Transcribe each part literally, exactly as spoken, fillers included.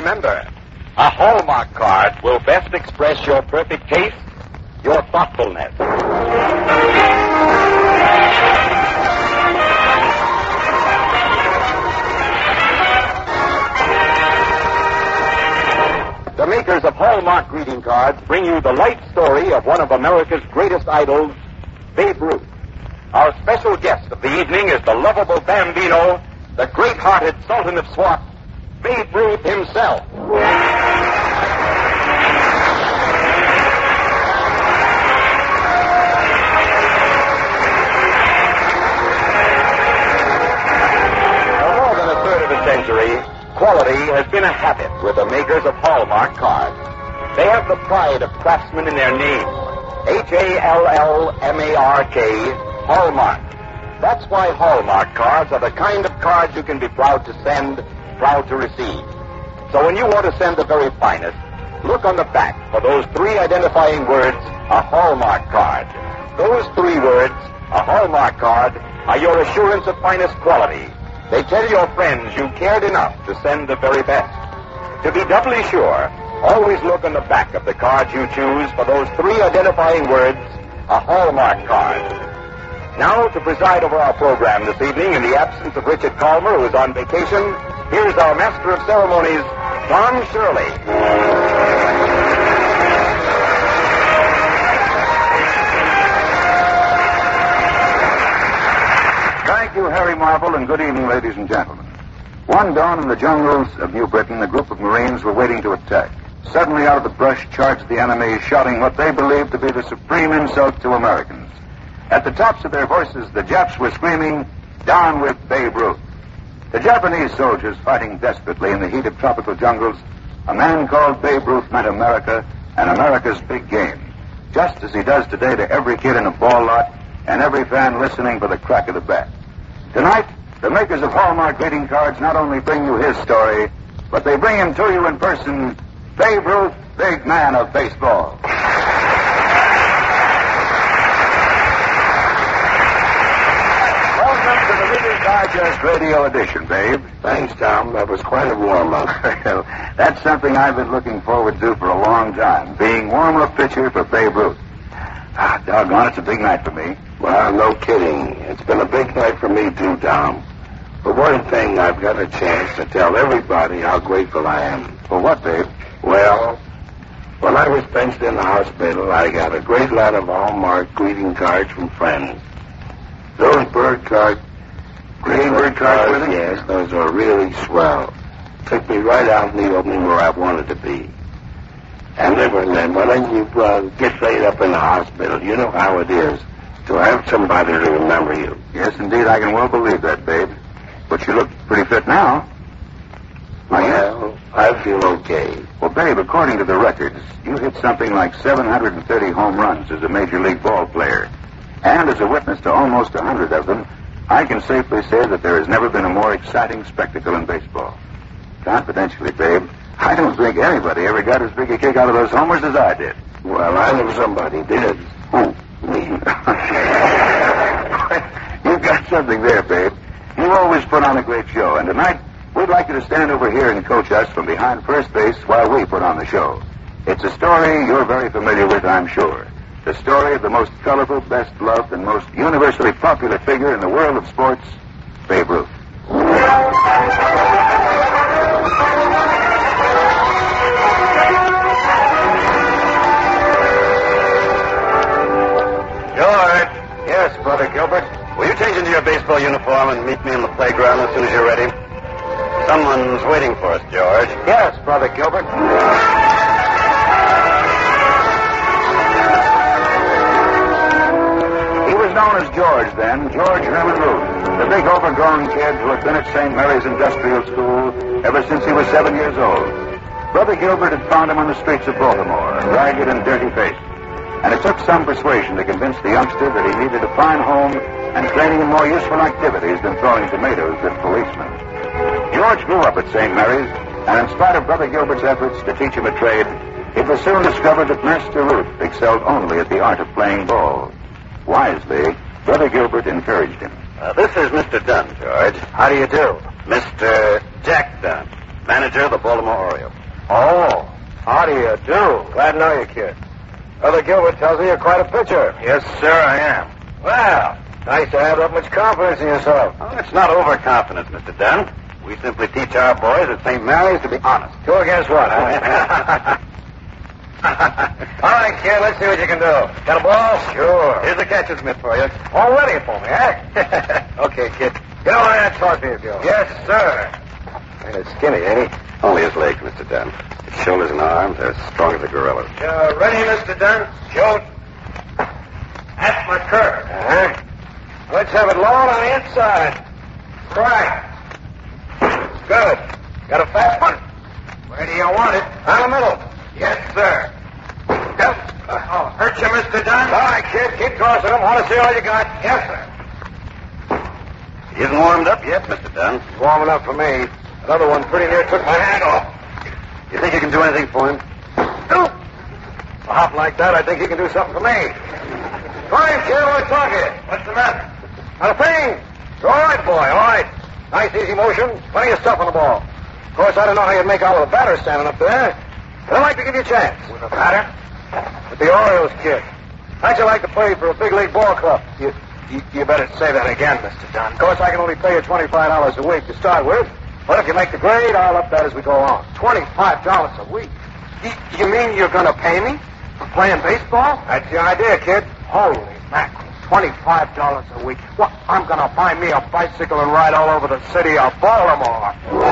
remember, a Hallmark card will best express your perfect taste, your thoughtfulness. The makers of Hallmark greeting cards bring you the light story of one of America's greatest idols, Babe Ruth. Our special guest of the evening is the lovable Bambino, the great-hearted Sultan of Swat, Babe Ruth himself. For more than a third of a century, quality has been a habit with the makers of Hallmark cards. They have the pride of craftsmen in their name. H A L L M A R K, Hallmark. That's why Hallmark cards are the kind of cards you can be proud to send, proud to receive. So when you want to send the very finest, look on the back for those three identifying words, a Hallmark card. Those three words, a Hallmark card, are your assurance of finest quality. They tell your friends you cared enough to send the very best. To be doubly sure, always look on the back of the card you choose for those three identifying words, a Hallmark card. Now, to preside over our program this evening in the absence of Richard Calmer, who is on vacation, here's our Master of Ceremonies, Don Shirley. Thank you, Harry Marvel, and good evening, ladies and gentlemen. One dawn in the jungles of New Britain, a group of Marines were waiting to attack. Suddenly, out of the brush, charged the enemy, shouting what they believed to be the supreme insult to Americans. At the tops of their voices, the Japs were screaming, "Down with Babe Ruth." The Japanese soldiers, fighting desperately in the heat of tropical jungles, a man called Babe Ruth meant America and America's big game, just as he does today to every kid in a ball lot and every fan listening for the crack of the bat. Tonight, the makers of Hallmark greeting cards not only bring you his story, but they bring him to you in person, Babe Ruth, big man of baseball. Welcome to the Reader's Digest Radio Edition, Babe. Thanks, Tom. That was quite a warm-up. Well, that's something I've been looking forward to for a long time, being warm-up pitcher for Babe Ruth. Ah, doggone, it's a big night for me. Well, no kidding. It's been a big night for me, too, Tom. For one thing, I've got a chance to tell everybody how grateful I am. For what, Babe? Well, when I was benched in the hospital, I got a great lot of Hallmark greeting cards from friends. Those bird cards, Green bird cards with it? Yes, those are really swell. Took me right out in the opening where I wanted to be. And then when, when you uh, get laid up in the hospital, you know how it is to have somebody to remember you. Yes, indeed, I can well believe that, Babe. But you look pretty fit now. Well, I feel okay. Well, Babe, according to the records, you hit something like seven hundred thirty home runs as a major league ball player. And as a witness to almost one hundred of them, I can safely say that there has never been a more exciting spectacle in baseball. Confidentially, Babe, I don't think anybody ever got as big a kick out of those homers as I did. Well, I know somebody did. Who? Me. You've got something there, Babe. You always put on a great show, and tonight we'd like you to stand over here and coach us from behind first base while we put on the show. It's a story you're very familiar with, I'm sure. The story of the most colorful, best loved, and most universally popular figure in the world of sports, Babe Ruth. George. Yes, Brother Gilbert. Will you change into your baseball uniform and meet me in the playground as soon as you're ready? Someone's waiting for us, George. Yes, Brother Gilbert. He was known as George then, George Herman Ruth, the big overgrown kid who had been at Saint Mary's Industrial School ever since he was seven years old. Brother Gilbert had found him on the streets of Baltimore, ragged and dirty-faced. And it took some persuasion to convince the youngster that he needed a fine home and training in more useful activities than throwing tomatoes at policemen. George grew up at Saint Mary's, and in spite of Brother Gilbert's efforts to teach him a trade, it was soon discovered that Master Ruth excelled only at the art of playing ball. Wisely, Brother Gilbert encouraged him. Uh, this is Mister Dunn, George. How do you do? Mister Jack Dunn. manager of the Baltimore Orioles. Oh, how do you do? Glad to know you, kid. Brother Gilbert tells me you're quite a pitcher. Yes, sir, I am. Well, nice to have that much confidence in yourself. Oh, it's not overconfidence, Mister Dunn. We simply teach our boys at Saint Mary's to be honest. Two against one, huh? All right, kid, let's see what you can do. Got a ball? Sure. Here's a catcher's mitt for you. All ready for me, huh? Okay, kid. Get over there and talk to you, Joe. Yes, sir. Kind of skinny, ain't he? Only his legs, Mister Dunn. His shoulders and arms are as strong as a gorilla's. Uh, ready, Mister Dunn? Joe. That's my curve. Uh-huh. Let's have it low on the inside. Right. Good. Got a fast one? Where do you want it? On the middle. Yes, sir. Yep. Oh, hurt you, Mister Dunn? All right, kid. Keep tossing them. Want to see all you got? Yes, sir. He isn't warmed up yet, Mister Dunn. Warming up for me. Another one pretty near took my hand off. You think you can do anything for him? No. A hop like that, I think he can do something for me. Fine, kid. What's talking? What's the matter? Not a thing. You're all right, boy. All right. Nice, easy motion. Plenty of stuff on the ball. Of course, I don't know how you'd make out with a batter standing up there. But I'd like to give you a chance. With a batter? With the Orioles, kid. How'd you like to play for a big league ball club? You, you, you better say that again, Mister Dunn. Of course, I can only pay you twenty-five dollars a week to start with. But if you make the grade, I'll up that as we go on. twenty-five dollars a week. You, you mean you're going to pay me for playing baseball? That's the idea, kid. Holy mackerel. twenty-five dollars a week. Well, I'm going to buy me a bicycle and ride all over the city of Baltimore.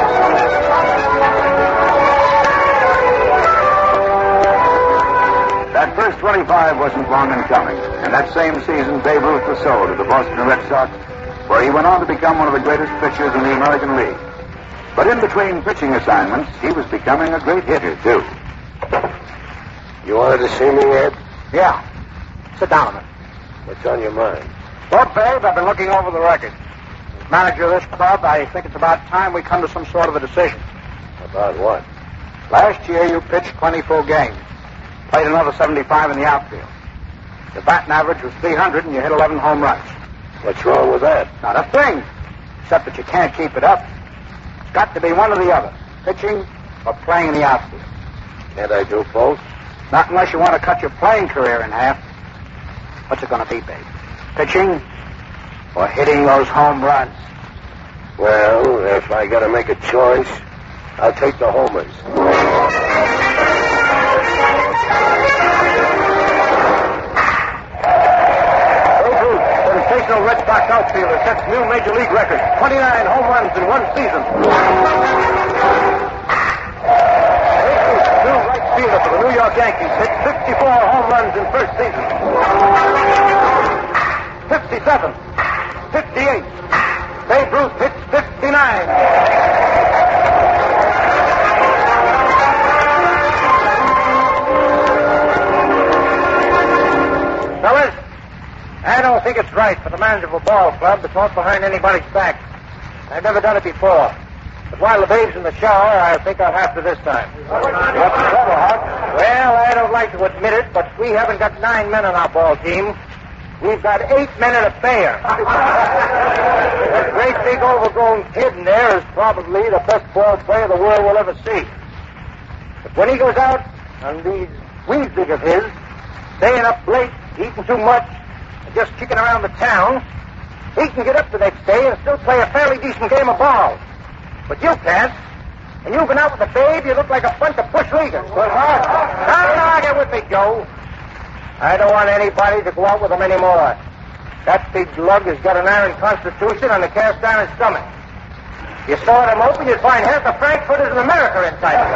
That first twenty-five wasn't long in coming, and that same season, Babe Ruth was sold to the Boston Red Sox, where he went on to become one of the greatest pitchers in the American League. But in between pitching assignments, he was becoming a great hitter, too. You wanted to see me, Ed? Yeah. Sit down a minute. What's on your mind? Well, Babe, I've been looking over the record. As manager of this club, I think it's about time we come to some sort of a decision. About what? Last year, you pitched twenty full games. Played another seventy-five in the outfield. Your batting average was three hundred, and you hit eleven home runs. What's wrong with that? Not a thing, except that you can't keep it up. It's got to be one or the other, pitching or playing in the outfield. Can't I do both? Not unless you want to cut your playing career in half. What's it going to be, Babe? Pitching or hitting those home runs? Well, if I got to make a choice, I'll take the homers. Sensational Red Sox outfielder sets new major league record. twenty-nine home runs in one season. New right fielder for the New York Yankees hit fifty-four home runs in first season. fifty-seven. fifty-eight. Babe Ruth hits fifty-nine. Fellas, I don't think it's right for the manager of a ball club to talk behind anybody's back. I've never done it before. But while the babe's in the shower, I think I'll have to this time. What's the trouble, Huck? Well, I don't like to admit it, but we haven't got nine men on our ball team. We've got eight men at a fair. That great big overgrown kid in there is probably the best ball player the world will ever see. But when he goes out on these weed dig of his, staying up late, eating too much, and just kicking around the town, he can get up the next day and still play a fairly decent game of ball. But you can't. And you've been out with the babe, you look like a bunch of bush leaguers. Well, now, now, get with me, Joe. I don't want anybody to go out with him anymore. That big lug has got an iron constitution and a cast iron stomach. If you sawed him open, you'd find half the Frankfurters in America inside him.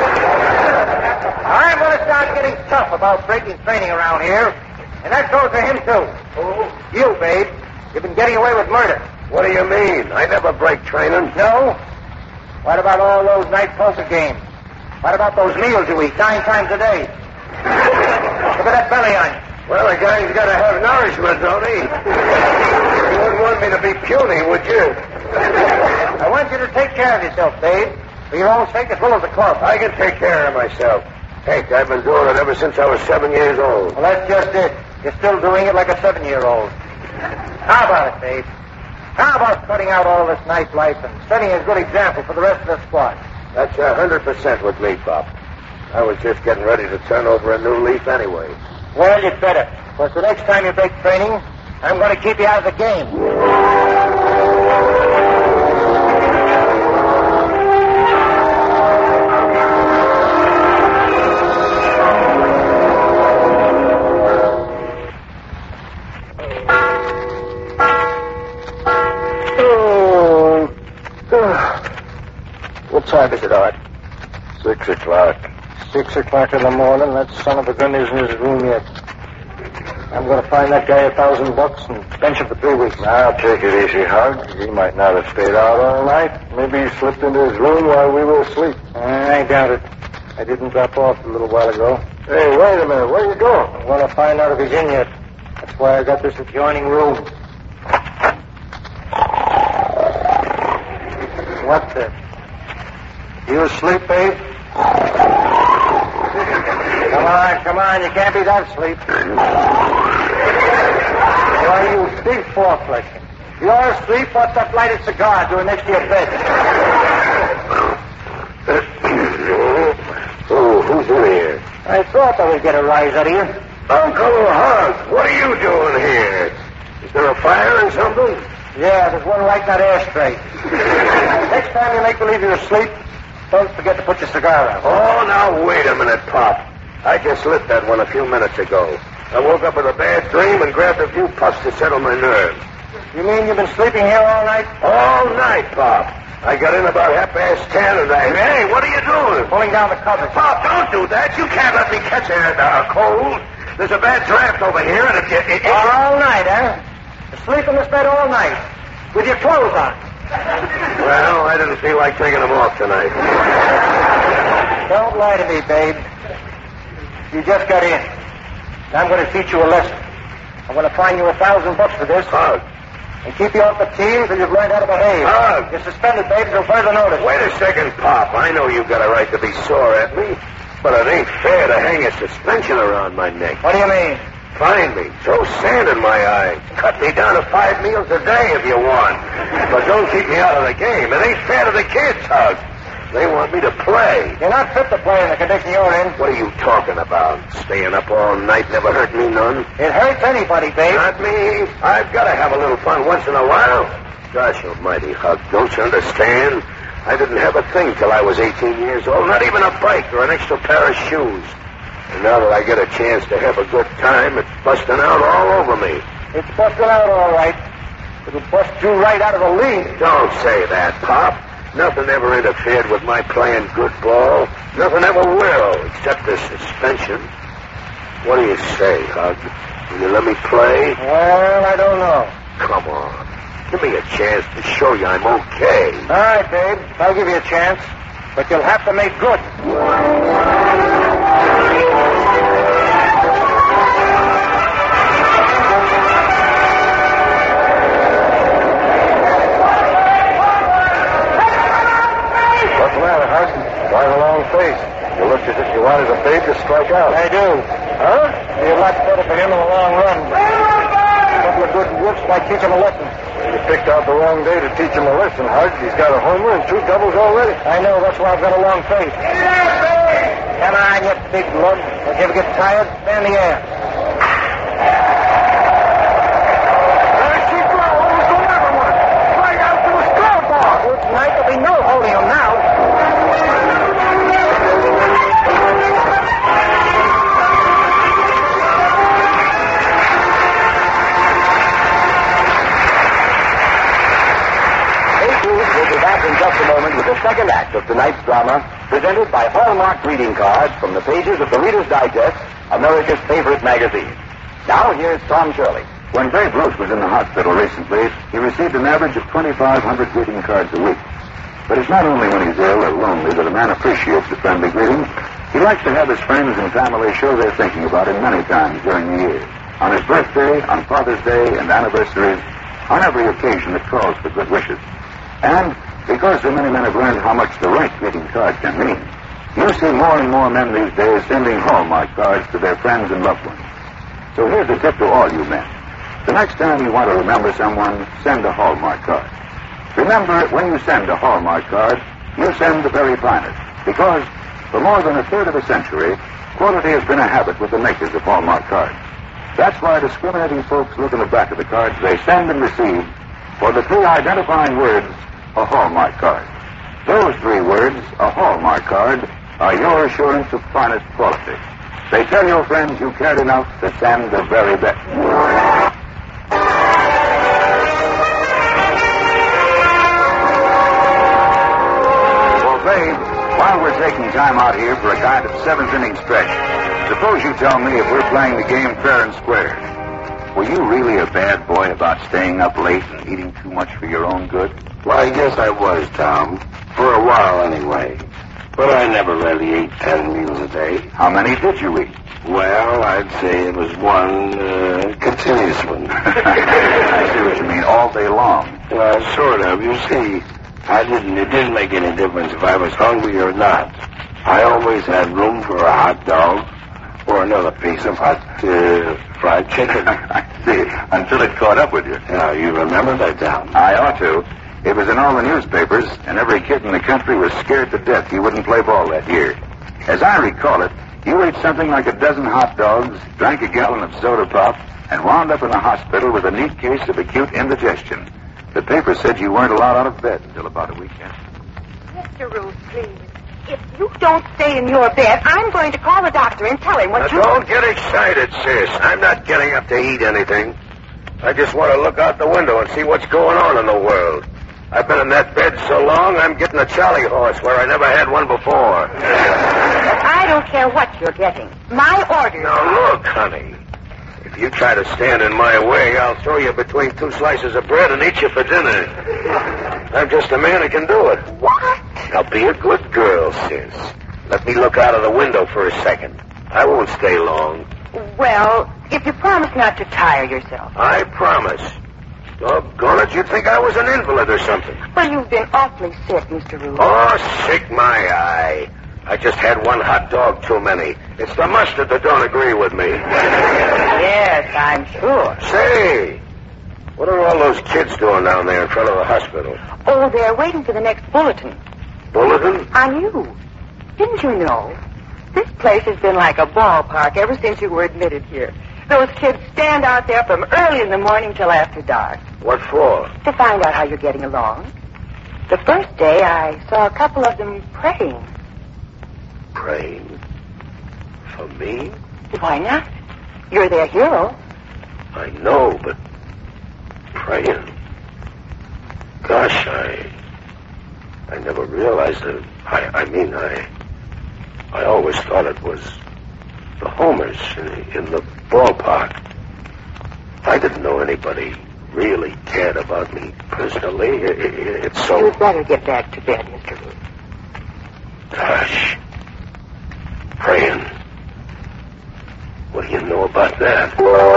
I'm going to start getting tough about breaking training around here. And that goes for him, too. You, babe. You've been getting away with murder. What do you mean? I never break training. No? What about all those night poker games? What about those meals you eat nine times a day? Look at that belly on you. Well, a guy's got to have nourishment, don't he? You wouldn't want me to be puny, would you? I want you to take care of yourself, babe. For your own sake as well as the club. I can take care of myself. Heck, I've been doing it ever since I was seven years old. Well, that's just it. You're still doing it like a seven-year-old. How about it, babe? How about cutting out all this nightlife and setting a good example for the rest of the squad? That's a hundred percent with me, Pop. I was just getting ready to turn over a new leaf anyway. Well, you'd better. Because the next time you break training, I'm going to keep you out of the game. What time is it, Art? Six o'clock. Six o'clock in the morning. That son of a gun isn't in his room yet. I'm going to find that guy a thousand bucks and bench him for three weeks. Now, take it easy, Hug. He might not have stayed out all night. Maybe he slipped into his room while we were asleep. I doubt it. I didn't drop off a little while ago. Hey, wait a minute. Where are you going? I want to find out if he's in yet. That's why I got this adjoining room. What the? You asleep, babe? Come on, come on. You can't be that asleep. Why, you big four-flusher. You're asleep. What's that lighted cigar doing next to your bed? Oh, who's in here? I thought I would get a rise out of you. Uncle Hug, what are you doing here? Is there a fire or something? Yeah, there's one right in that ashtray. Next time you make believe you're asleep, don't forget to put your cigar out. Oh, now, wait a minute, Pop. I just lit that one a few minutes ago. I woke up with a bad dream and grabbed a few puffs to settle my nerves. You mean you've been sleeping here all night? All night, Pop. I got in about half past ten and I... Hey, what are you doing? Pulling down the covers. Pop, don't do that. You can't let me catch a uh, cold. There's a bad draft over here and if you... It, it, all night, huh? Sleep in this bed all night. With your clothes on. Well, I didn't feel like taking them off tonight. Don't lie to me, babe. You just got in. I'm going to teach you a lesson. I'm going to fine you a thousand bucks for this. Hug. And keep you off the team until you've learned how to behave. Hug. You're suspended, babe, until further notice. Wait a second, Pop. I know you've got a right to be sore at me, but it ain't fair to hang a suspension around my neck. What do you mean? Find me. Throw sand in my eye. Cut me down to five meals a day if you want. But don't keep me out of the game. It ain't fair to the kids, Hug. They want me to play. You're not fit to play in the condition you're in. What are you talking about? Staying up all night never hurt me none. It hurts anybody, babe. Not me. I've got to have a little fun once in a while. Gosh almighty, Hug, don't you understand? I didn't have a thing till I was eighteen years old. Not even a bike or an extra pair of shoes. And now that I get a chance to have a good time, it's busting out all over me. It's busting out all right. It'll bust you right out of the league. Don't say that, Pop. Nothing ever interfered with my playing good ball. Nothing ever will, except this suspension. What do you say, Hug? Will you let me play? Well, I don't know. Come on. Give me a chance to show you I'm okay. All right, babe. I'll give you a chance. But you'll have to make good. Why the long face? You looked as if you wanted a babe to strike out. I do. Huh? Be a lot better for him in the long run. A couple of good whoops might teach him a lesson. You picked out the wrong day to teach him a lesson, Hug. He's got a homer and two doubles already. I know. That's why I've got a long face. Come on, you big lug. If you ever get tired, stand in the air. There she goes. Almost the never one. Flying out to a scoreboard. Good night. There'll be no holding him now. We'll be back in just a moment with the second act of tonight's drama, presented by Hallmark greeting cards from the pages of the Reader's Digest, America's favorite magazine. Now, here's Tom Shirley. When Babe Ruth was in the hospital recently, he received an average of twenty-five hundred greeting cards a week. But it's not only when he's ill or lonely that a man appreciates the friendly greeting. He likes to have his friends and family show their thinking about him many times during the year. On his birthday, on Father's Day, and anniversaries, on every occasion that calls for good wishes. And because so many men have learned how much the right greeting card can mean, you see more and more men these days sending Hallmark cards to their friends and loved ones. So here's a tip to all you men. The next time you want to remember someone, send a Hallmark card. Remember, when you send a Hallmark card, you send the very finest. Because for more than a third of a century, quality has been a habit with the makers of Hallmark cards. That's why discriminating folks look in the back of the cards they send and receive for the three identifying words, a Hallmark card. Those three words, a Hallmark card, are your assurance of finest quality. They tell your friends you cared enough to send the very best. Well, babe, while we're taking time out here for a kind of seventh inning stretch, suppose you tell me if we're playing the game fair and square. Were you really a bad boy about staying up late and eating too much for your own good? Well, I guess I was, Tom. For a while, anyway. But I never really ate ten meals a day. How many did you eat? Well, I'd say it was one uh, continuous one. I see what you mean, all day long. Well, sort of. You see, I didn't. It didn't make any difference if I was hungry or not. I always had room for a hot dog or another piece of hot uh, fried chicken. I see. Until it caught up with you. Now, you remember that, Tom? I ought to. It was in all the newspapers, and every kid in the country was scared to death he wouldn't play ball that year. As I recall it, you ate something like a dozen hot dogs, drank a gallon of soda pop, and wound up in the hospital with a neat case of acute indigestion. The paper said you weren't allowed out of bed until about a week after. Mister Root, please. If you don't stay in your bed, I'm going to call the doctor and tell him what Now, you... don't get excited, sis. I'm not getting up to eat anything. I just want to look out the window and see what's going on in the world. I've been in that bed so long, I'm getting a jolly horse where I never had one before. I don't care what you're getting. My orders... Now, look, honey. If you try to stand in my way, I'll throw you between two slices of bread and eat you for dinner. I'm just a man who can do it. What? Now, be a good girl, sis. Let me look out of the window for a second. I won't stay long. Well, if you promise not to tire yourself. I promise. Doggone it, you'd think I was an invalid or something. Well, you've been awfully sick, Mister Root. Oh, sick my eye. I just had one hot dog too many. It's the mustard that don't agree with me. Yes, I'm sure. Say, what are all those kids doing down there in front of the hospital? Oh, they're waiting for the next bulletin. Bulletin? On you. Didn't you know? This place has been like a ballpark ever since you were admitted here. Those kids stand out there from early in the morning till after dark. What for? To find out how you're getting along. The first day, I saw a couple of them praying. Praying? For me? Why not? You're their hero. I know, but praying? Gosh, I... I never realized that... I, I mean, I... I always thought it was the homers in, in the ballpark. I didn't know anybody really cared about me personally. It, it, it's so... You'd better get back to bed, Mister Root. Gosh. Praying. What do you know about that?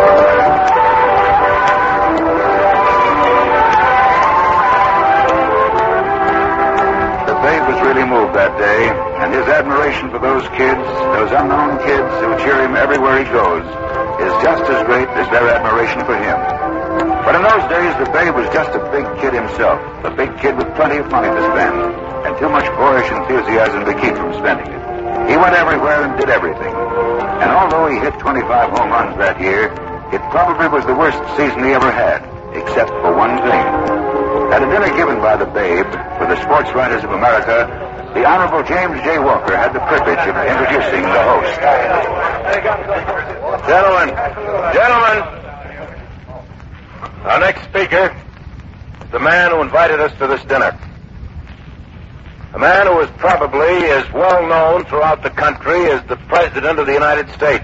The babe was really moved that day, and his admiration for those kids, those unknown kids who cheer him everywhere he goes, is just as great as their admiration for him. But in those days, the babe was just a big kid himself, a big kid with plenty of money to spend, and too much boyish enthusiasm to keep from spending it. He went everywhere and did everything. And although he hit twenty-five home runs that year, it probably was the worst season he ever had, except for one thing. At a dinner given by the Babe for the Sports Writers of America, the Honorable James J. Walker had the privilege of introducing the host. Gentlemen, gentlemen, our next speaker is the man who invited us to this dinner. A man who is probably as well known throughout the country as the President of the United States.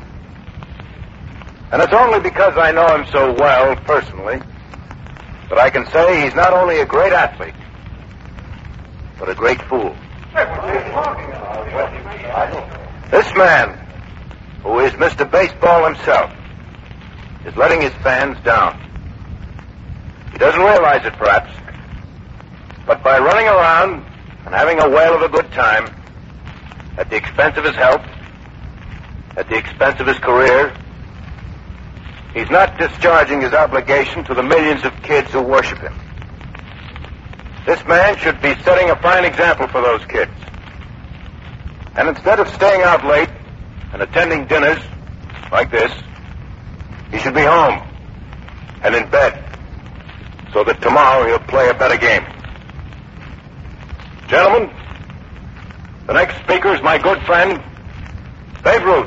And it's only because I know him so well personally that I can say he's not only a great athlete, but a great fool. This man, who is Mister Baseball himself, is letting his fans down. He doesn't realize it, perhaps, but by running around and having a whale of a good time at the expense of his health, at the expense of his career, he's not discharging his obligation to the millions of kids who worship him. This man should be setting a fine example for those kids. And instead of staying out late and attending dinners like this, he should be home and in bed so that tomorrow he'll play a better game. Gentlemen, the next speaker is my good friend, Babe Ruth.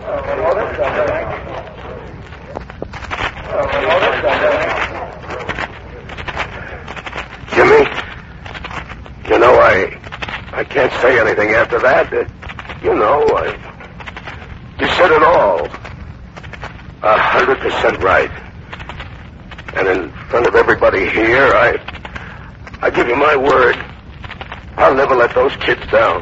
Jimmy, you know, I I can't say anything after that. Uh, you know, I, you said it all. A hundred percent right. And in front of everybody here, I I give you my word, I'll never let those kids down.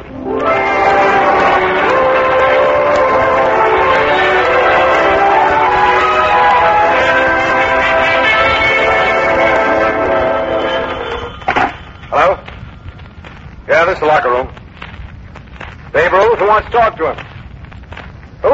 Hello? Yeah, this is the locker room. Babe Ruth, who wants to talk to him? Who?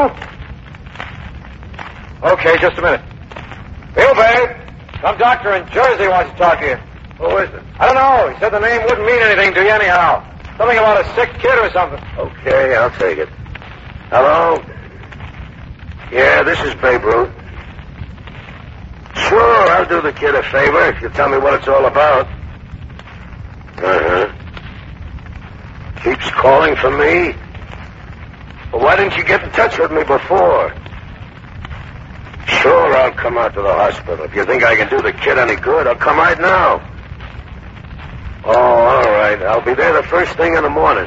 Okay, just a minute. Bill, Babe. Some doctor in Jersey wants to talk to you. Who is it? I don't know. He said the name wouldn't mean anything to you anyhow. Something about a sick kid or something. Okay, I'll take it. Hello? Yeah, this is Babe Ruth. Sure, I'll do the kid a favor if you tell me what it's all about. Uh-huh. Keeps calling for me? Well, why didn't you get in touch with me before? Sure, I'll come out to the hospital. If you think I can do the kid any good, I'll come right now. Oh, all right. I'll be there the first thing in the morning.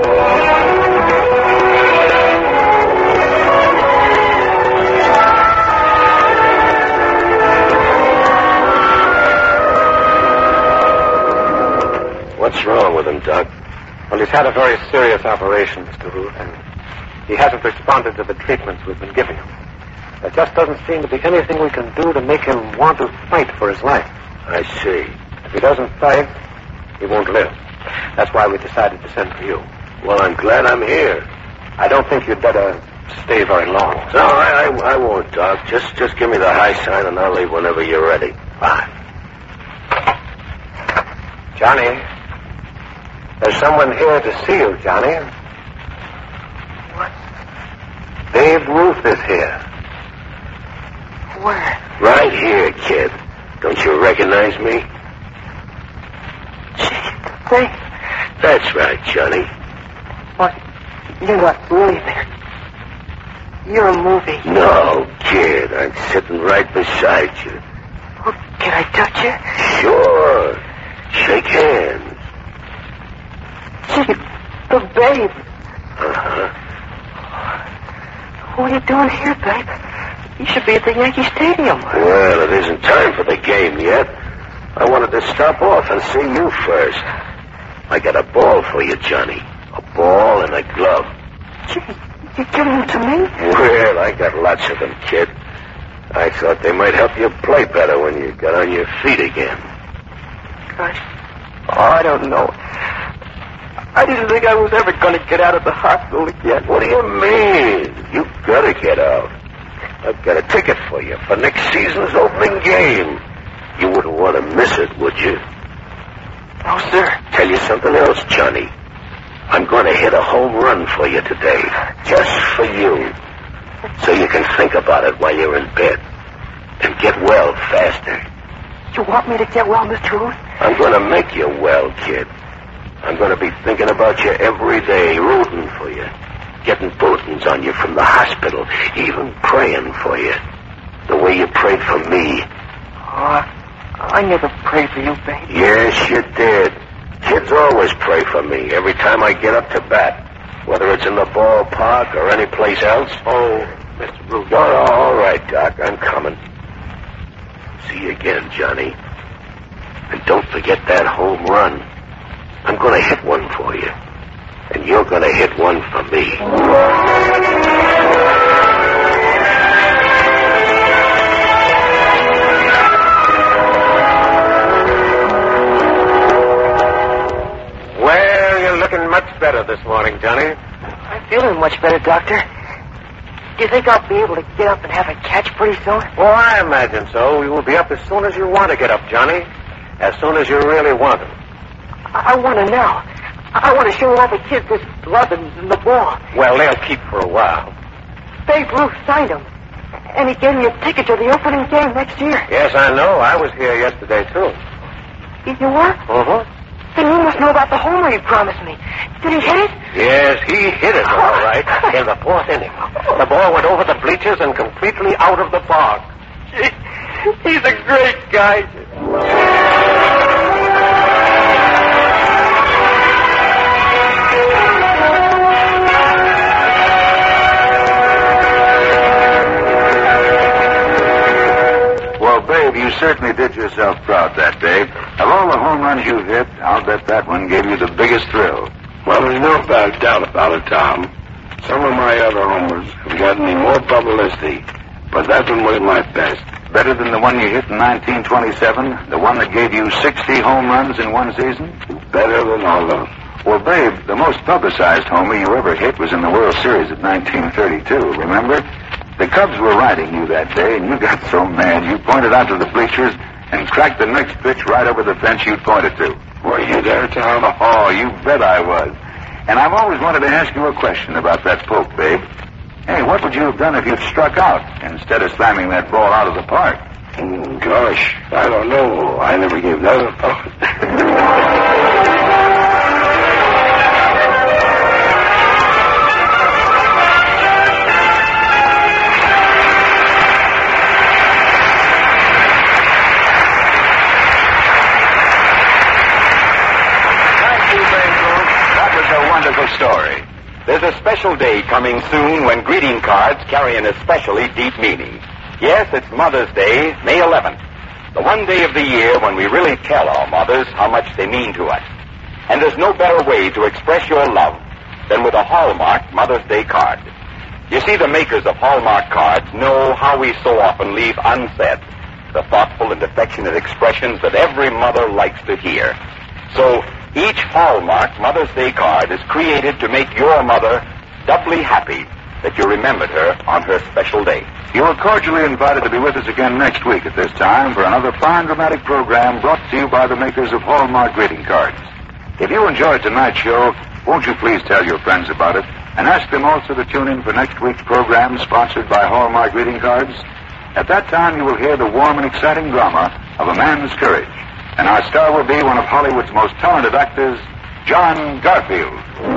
What's wrong with him, Doc? Well, he's had a very serious operation, Mister Ruth, and he hasn't responded to the treatments we've been giving him. There just doesn't seem to be anything we can do to make him want to fight for his life. I see. If he doesn't fight, he won't live. That's why we decided to send for you. Well, I'm glad I'm here. I don't think you'd better stay very long. No, I, I, I won't, Doc. Just, just give me the high sign and I'll leave whenever you're ready. Fine. Johnny, there's someone here to see you, Johnny. What? Babe Ruth is here. Where? Right here, kid. Don't you recognize me? Gee, Babe. That's right, Johnny. What? You're not really there. You're a movie. No, kid. I'm sitting right beside you. Oh, can I touch you? Sure. Shake hands. Gee, the Babe. Uh-huh. What are you doing here, Babe? You should be at the Yankee Stadium. Well, it isn't time for the game yet. I wanted to stop off and see you first. I got a ball for you, Johnny. A ball and a glove. Gee, you're giving them to me? Well, I got lots of them, kid. I thought they might help you play better when you got on your feet again. Gosh. Oh, I don't know. I didn't think I was ever going to get out of the hospital again. What do you mean? You gotta get out. I've got a ticket for you for next season's opening game. You wouldn't want to miss it, would you? No, sir. Tell you something else, Johnny. I'm going to hit a home run for you today. Just for you. So you can think about it while you're in bed. And get well faster. You want me to get well, Mister Ruth? I'm going to make you well, kid. I'm going to be thinking about you every day, rooting for you. Getting bulletins on you from the hospital. Even praying for you. The way you prayed for me. Oh, I never prayed for you, baby. Yes, you did. Kids always pray for me every time I get up to bat. Whether it's in the ballpark or any place else. Oh, Mister Ruth. Oh, all right, Doc. I'm coming. See you again, Johnny. And don't forget that home run. I'm going to hit one for you. And you're going to hit one for me. Well, you're looking much better this morning, Johnny. I'm feeling much better, Doctor. Do you think I'll be able to get up and have a catch pretty soon? Well, I imagine so. You will be up as soon as you want to get up, Johnny. As soon as you really want to. I, I want to now. I want to show all the kids this blood and the ball. Well, they'll keep for a while. Babe Ruth signed him. And he gave me a ticket to the opening game next year. Yes, I know. I was here yesterday, too. You were? Uh-huh. Then you must know about the homer he promised me. Did he hit it? Yes, he hit it all right in the fourth inning. The ball went over the bleachers and completely out of the park. He's a great guy. Well, Babe, you certainly did yourself proud that day. Of all the home runs you've hit, I'll bet that one gave you the biggest thrill. Well, there's no bad doubt about it, Tom. Some of my other homers have gotten me more publicity, but that one was my best. Better than the one you hit in nineteen twenty-seven? The one that gave you sixty home runs in one season? Better than all of them. Well, Babe, the most publicized homer you ever hit was in the World Series of nineteen thirty-two, remember? The Cubs were riding you that day, and you got so mad you pointed out to the bleachers and cracked the next pitch right over the fence you'd pointed to. Were you there, Tom? Oh, you bet I was. And I've always wanted to ask you a question about that poke, Babe. Hey, what would you have done if you'd struck out instead of slamming that ball out of the park? Mm, gosh, I don't know. I never gave that a thought. Story. There's a special day coming soon when greeting cards carry an especially deep meaning. Yes, it's Mother's Day, May eleventh. The one day of the year when we really tell our mothers how much they mean to us. And there's no better way to express your love than with a Hallmark Mother's Day card. You see, the makers of Hallmark cards know how we so often leave unsaid the thoughtful and affectionate expressions that every mother likes to hear. So, each Hallmark Mother's Day card is created to make your mother doubly happy that you remembered her on her special day. You are cordially invited to be with us again next week at this time for another fine dramatic program brought to you by the makers of Hallmark greeting cards. If you enjoyed tonight's show, won't you please tell your friends about it and ask them also to tune in for next week's program sponsored by Hallmark greeting cards? At that time, you will hear the warm and exciting drama of a man's courage. And our star will be one of Hollywood's most talented actors, John Garfield.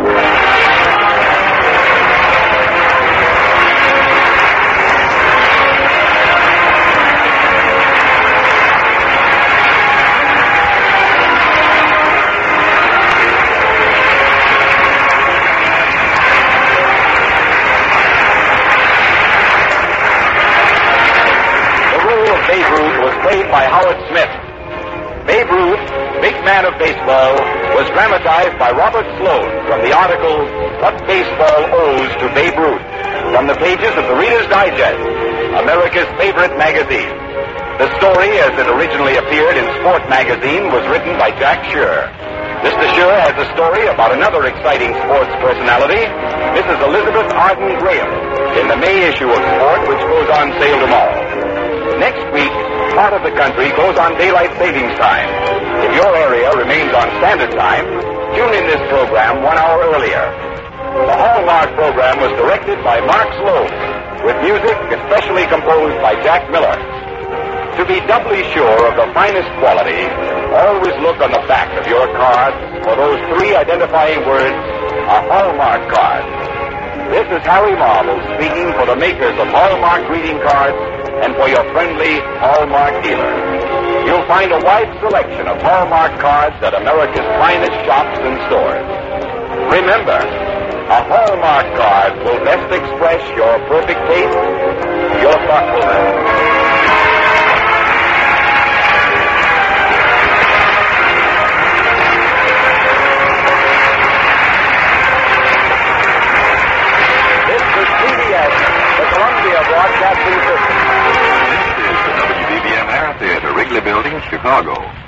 The role of Babe Ruth was played by Howard Smith. Babe Ruth, big man of baseball, was dramatized by Robert Sloan from the article, What Baseball Owes to Babe Ruth, from the pages of the Reader's Digest, America's favorite magazine. The story, as it originally appeared in Sport magazine, was written by Jack Schur. Mister Schur has a story about another exciting sports personality, Missus Elizabeth Arden Graham, in the May issue of Sport, which goes on sale tomorrow. Next week, part of the country goes on daylight savings time. If your area remains on standard time, tune in this program one hour earlier. The Hallmark program was directed by Mark Sloan, with music especially composed by Jack Miller. To be doubly sure of the finest quality, always look on the back of your card for those three identifying words, a Hallmark card. This is Harry Marvel speaking for the makers of Hallmark greeting cards and for your friendly Hallmark dealer. You'll find a wide selection of Hallmark cards at America's finest shops and stores. Remember, a Hallmark card will best express your perfect taste, your thoughtfulness. Broadcasting System. This is the W B B M Air Theater, Wrigley Building, Chicago.